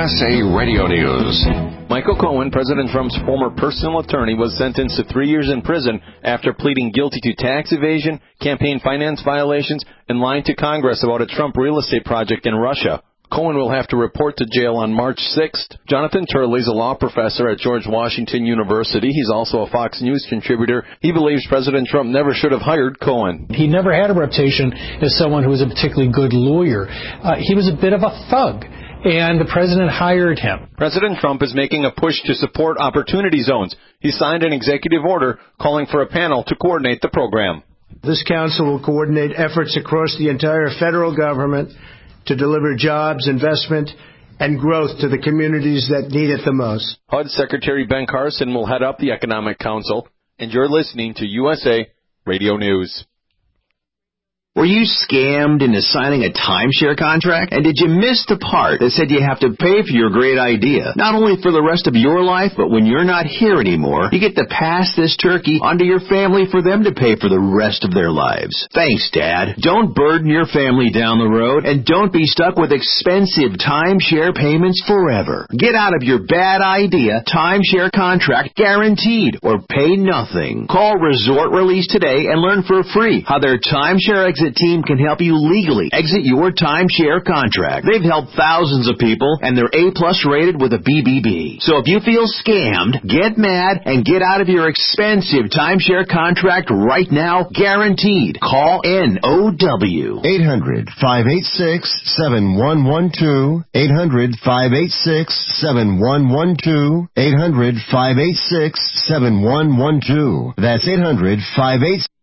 USA Radio News. Michael Cohen, President Trump's former personal attorney, was sentenced to 3 years in prison after pleading guilty to tax evasion, campaign finance violations, and lying to Congress about a Trump real estate project in Russia. Cohen will have to report to jail on March 6th. Jonathan Turley is a law professor at George Washington University. He's also a Fox News contributor. He believes President Trump never should have hired Cohen. He never had a reputation as someone who was a particularly good lawyer. He was a bit of a thug, and the president hired him. President Trump is making a push to support opportunity zones. He signed an executive order calling for a panel to coordinate the program. This council will coordinate efforts across the entire federal government to deliver jobs, investment, and growth to the communities that need it the most. HUD Secretary Ben Carson will head up the Economic Council, and you're listening to USA Radio News. Were you scammed into signing a timeshare contract? And did you miss the part that said you have to pay for your great idea? Not only for the rest of your life, but when you're not here anymore, you get to pass this turkey onto your family for them to pay for the rest of their lives. Thanks, Dad. Don't burden your family down the road, and don't be stuck with expensive timeshare payments forever. Get out of your bad idea timeshare contract guaranteed, or pay nothing. Call Resort Release today and learn for free how their timeshare exit team can help you legally exit your timeshare contract. They've helped thousands of people, and they're A+ rated with a BBB. So if you feel scammed, get mad and get out of your expensive timeshare contract right now, guaranteed. Call NOW. 800-586-7112. 800-586-7112. 800-586-7112. That's 800-586